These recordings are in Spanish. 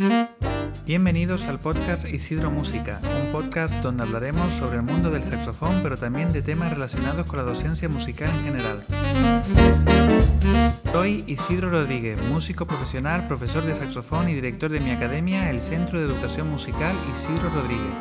Bienvenidos al podcast Isidro Música, un podcast donde hablaremos sobre el mundo del saxofón, pero también de temas relacionados con la docencia musical en general. Soy Isidro Rodríguez, músico profesional, profesor de saxofón y director de mi academia, el Centro de Educación Musical Isidro Rodríguez.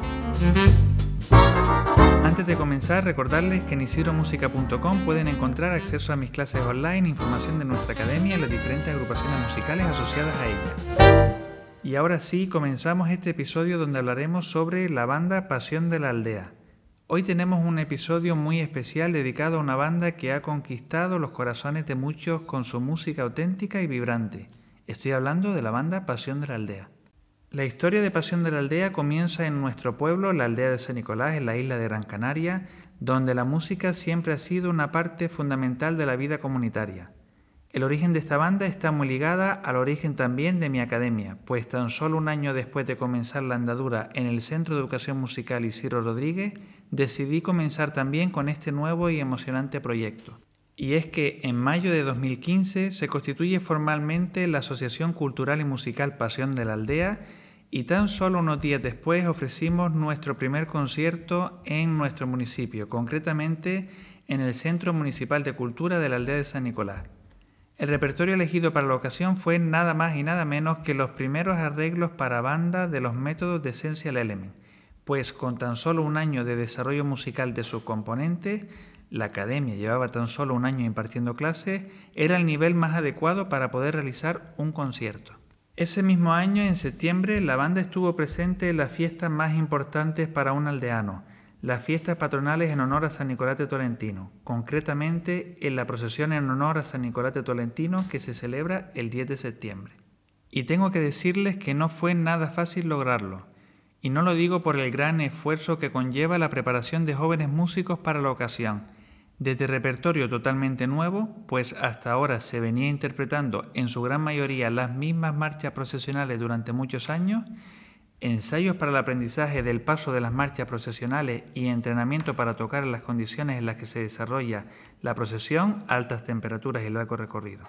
Antes de comenzar, recordarles que en isidromusica.com pueden encontrar acceso a mis clases online, información de nuestra academia y las diferentes agrupaciones musicales asociadas a ella. Y ahora sí, comenzamos este episodio donde hablaremos sobre la banda Pasión de la Aldea. Hoy tenemos un episodio muy especial dedicado a una banda que ha conquistado los corazones de muchos con su música auténtica y vibrante. Estoy hablando de la banda Pasión de la Aldea. La historia de Pasión de la Aldea comienza en nuestro pueblo, la aldea de San Nicolás, en la isla de Gran Canaria, donde la música siempre ha sido una parte fundamental de la vida comunitaria. El origen de esta banda está muy ligada al origen también de mi academia, pues tan solo un año después de comenzar la andadura en el Centro de Educación Musical Isidro Rodríguez, decidí comenzar también con este nuevo y emocionante proyecto. Y es que en mayo de 2015 se constituye formalmente la Asociación Cultural y Musical Pasión de la Aldea, y tan solo unos días después ofrecimos nuestro primer concierto en nuestro municipio, concretamente en el Centro Municipal de Cultura de la aldea de San Nicolás. El repertorio elegido para la ocasión fue nada más y nada menos que los primeros arreglos para banda de los métodos de Essential Element, pues con tan solo un año de desarrollo musical de sus componentes, la academia llevaba tan solo un año impartiendo clases, era el nivel más adecuado para poder realizar un concierto. Ese mismo año, en septiembre, la banda estuvo presente en las fiestas más importantes para un aldeano, las fiestas patronales en honor a San Nicolás de Tolentino, concretamente en la procesión en honor a San Nicolás de Tolentino que se celebra el 10 de septiembre. Y tengo que decirles que no fue nada fácil lograrlo, y no lo digo por el gran esfuerzo que conlleva la preparación de jóvenes músicos para la ocasión, desde repertorio totalmente nuevo, pues hasta ahora se venía interpretando en su gran mayoría las mismas marchas procesionales durante muchos años, ensayos para el aprendizaje del paso de las marchas procesionales y entrenamiento para tocar en las condiciones en las que se desarrolla la procesión, altas temperaturas y largo recorrido.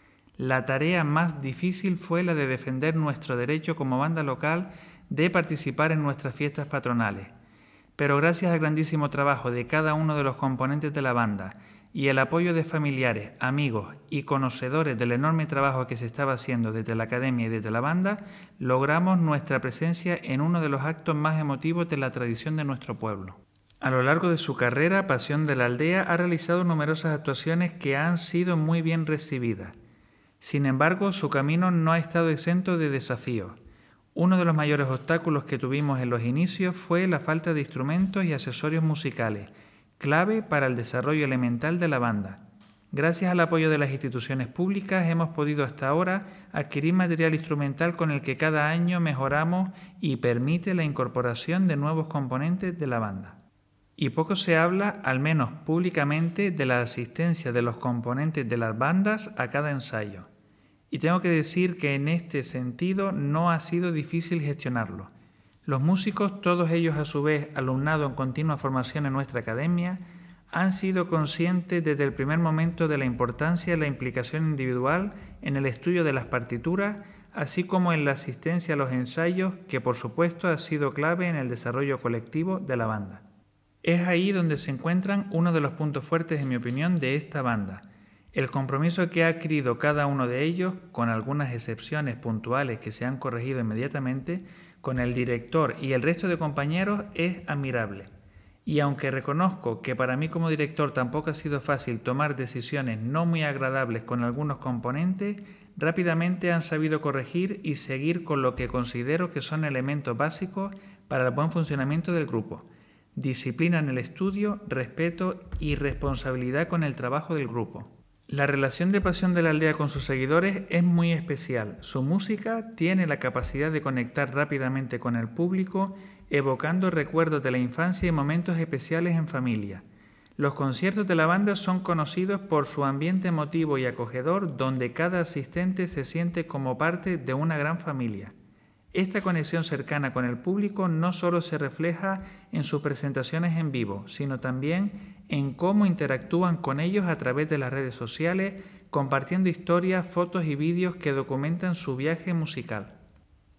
La tarea más difícil fue la de defender nuestro derecho como banda local de participar en nuestras fiestas patronales. Pero gracias al grandísimo trabajo de cada uno de los componentes de la banda y el apoyo de familiares, amigos y conocedores del enorme trabajo que se estaba haciendo desde la academia y desde la banda, logramos nuestra presencia en uno de los actos más emotivos de la tradición de nuestro pueblo. A lo largo de su carrera, Pasión de la Aldea ha realizado numerosas actuaciones que han sido muy bien recibidas. Sin embargo, su camino no ha estado exento de desafíos. Uno de los mayores obstáculos que tuvimos en los inicios fue la falta de instrumentos y accesorios musicales, clave para el desarrollo elemental de la banda. Gracias al apoyo de las instituciones públicas hemos podido hasta ahora adquirir material instrumental con el que cada año mejoramos y permite la incorporación de nuevos componentes de la banda. Y poco se habla, al menos públicamente, de la asistencia de los componentes de las bandas a cada ensayo. Y tengo que decir que en este sentido no ha sido difícil gestionarlo. Los músicos, todos ellos a su vez alumnado en continua formación en nuestra academia, han sido conscientes desde el primer momento de la importancia de la implicación individual en el estudio de las partituras, así como en la asistencia a los ensayos, que por supuesto ha sido clave en el desarrollo colectivo de la banda. Es ahí donde se encuentran uno de los puntos fuertes, en mi opinión, de esta banda. El compromiso que ha adquirido cada uno de ellos, con algunas excepciones puntuales que se han corregido inmediatamente, con el director y el resto de compañeros es admirable. Y aunque reconozco que para mí como director tampoco ha sido fácil tomar decisiones no muy agradables con algunos componentes, rápidamente han sabido corregir y seguir con lo que considero que son elementos básicos para el buen funcionamiento del grupo: disciplina en el estudio, respeto y responsabilidad con el trabajo del grupo. La relación de Pasión de la Aldea con sus seguidores es muy especial. Su música tiene la capacidad de conectar rápidamente con el público, evocando recuerdos de la infancia y momentos especiales en familia. Los conciertos de la banda son conocidos por su ambiente emotivo y acogedor, donde cada asistente se siente como parte de una gran familia. Esta conexión cercana con el público no solo se refleja en sus presentaciones en vivo, sino también en cómo interactúan con ellos a través de las redes sociales, compartiendo historias, fotos y vídeos que documentan su viaje musical.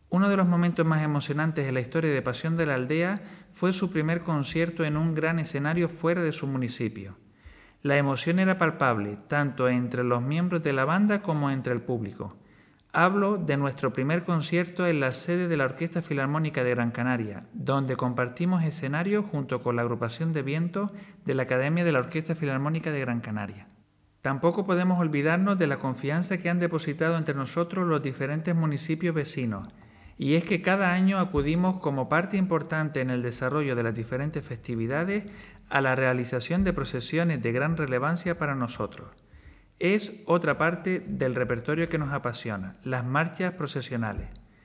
Uno de los momentos más emocionantes en la historia de Pasión de la Aldea fue su primer concierto en un gran escenario fuera de su municipio. La emoción era palpable, tanto entre los miembros de la banda como entre el público. Hablo de nuestro primer concierto en la sede de la Orquesta Filarmónica de Gran Canaria, donde compartimos escenario junto con la agrupación de viento de la Academia de la Orquesta Filarmónica de Gran Canaria. Tampoco podemos olvidarnos de la confianza que han depositado entre nosotros los diferentes municipios vecinos, y es que cada año acudimos como parte importante en el desarrollo de las diferentes festividades a la realización de procesiones de gran relevancia para nosotros. Es otra parte del repertorio que nos apasiona, las marchas procesionales.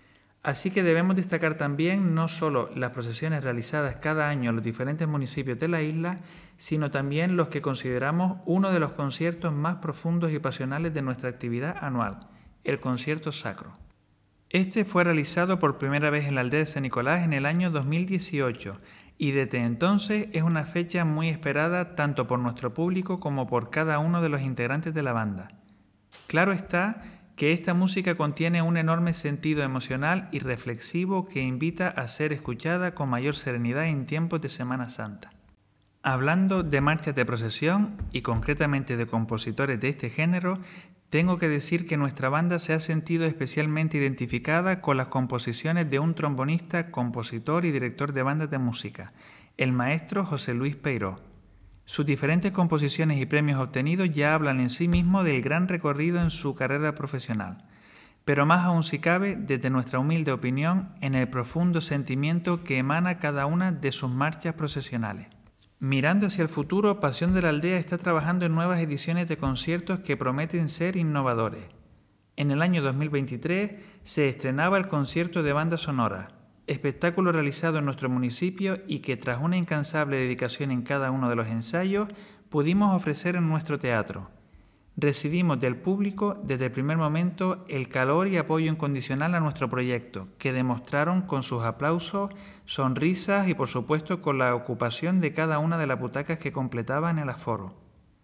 Así que debemos destacar también no solo las procesiones realizadas cada año en los diferentes municipios de la isla, sino también los que consideramos uno de los conciertos más profundos y pasionales de nuestra actividad anual, el concierto sacro. Este fue realizado por primera vez en la aldea de San Nicolás en el año 2018 y desde entonces es una fecha muy esperada tanto por nuestro público como por cada uno de los integrantes de la banda. Claro está que esta música contiene un enorme sentido emocional y reflexivo que invita a ser escuchada con mayor serenidad en tiempos de Semana Santa. Hablando de marchas de procesión y concretamente de compositores de este género, tengo que decir que nuestra banda se ha sentido especialmente identificada con las composiciones de un trombonista, compositor y director de bandas de música, el maestro José Luis Peiró. Sus diferentes composiciones y premios obtenidos ya hablan en sí mismos del gran recorrido en su carrera profesional, pero más aún si cabe, desde nuestra humilde opinión, en el profundo sentimiento que emana cada una de sus marchas procesionales. Mirando hacia el futuro, Pasión de la Aldea está trabajando en nuevas ediciones de conciertos que prometen ser innovadores. En el año 2023 se estrenaba el concierto de banda sonora, espectáculo realizado en nuestro municipio y que tras una incansable dedicación en cada uno de los ensayos pudimos ofrecer en nuestro teatro. Recibimos del público desde el primer momento el calor y apoyo incondicional a nuestro proyecto, que demostraron con sus aplausos, sonrisas y por supuesto con la ocupación de cada una de las butacas que completaban el aforo.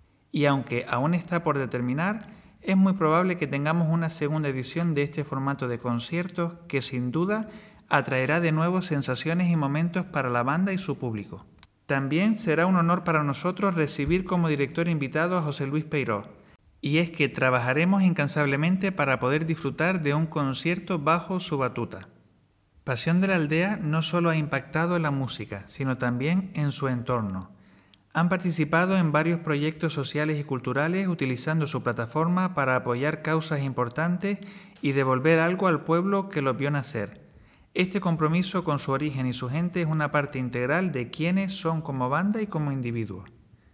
Y aunque aún está por determinar, es muy probable que tengamos una segunda edición de este formato de conciertos que sin duda atraerá de nuevo sensaciones y momentos para la banda y su público. También será un honor para nosotros recibir como director invitado a José Luis Peiró, y es que trabajaremos incansablemente para poder disfrutar de un concierto bajo su batuta. Pasión de la Aldea no solo ha impactado en la música, sino también en su entorno. Han participado en varios proyectos sociales y culturales utilizando su plataforma para apoyar causas importantes y devolver algo al pueblo que los vio nacer. Este compromiso con su origen y su gente es una parte integral de quiénes son como banda y como individuos.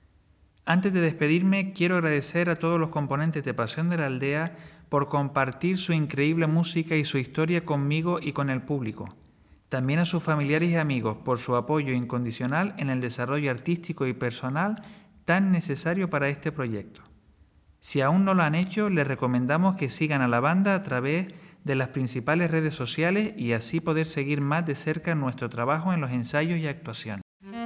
Antes de despedirme, quiero agradecer a todos los componentes de Pasión de la Aldea por compartir su increíble música y su historia conmigo y con el público. También a sus familiares y amigos por su apoyo incondicional en el desarrollo artístico y personal tan necesario para este proyecto. Si aún no lo han hecho, les recomendamos que sigan a la banda a través de las principales redes sociales y así poder seguir más de cerca nuestro trabajo en los ensayos y actuaciones.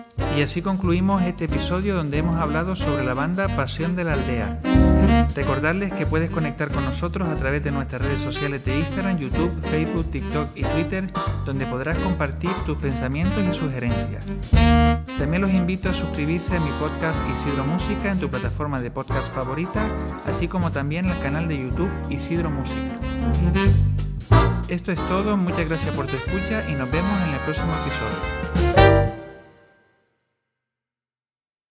Y así concluimos este episodio donde hemos hablado sobre la banda Pasión de la Aldea. Recordarles que puedes conectar con nosotros a través de nuestras redes sociales de Instagram, YouTube, Facebook, TikTok y Twitter, donde podrás compartir tus pensamientos y sugerencias. También los invito a suscribirse a mi podcast Isidro Música en tu plataforma de podcast favorita, así como también al canal de YouTube Isidro Música. Esto es todo, muchas gracias por tu escucha y nos vemos en el próximo episodio.